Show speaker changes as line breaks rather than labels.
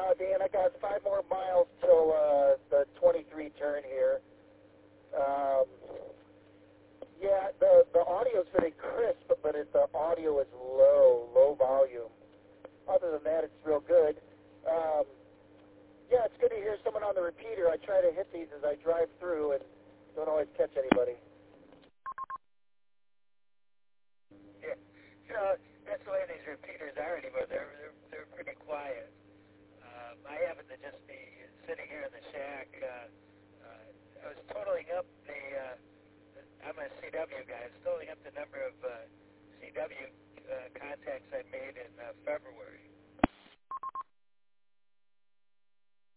Dan, I got 5 more miles till the 23 turn here. Yeah, the audio's very crisp, but the audio is low volume. Other than that, it's real good. Yeah, it's good to hear someone on the repeater. I try to hit these as I drive through and don't always catch anybody.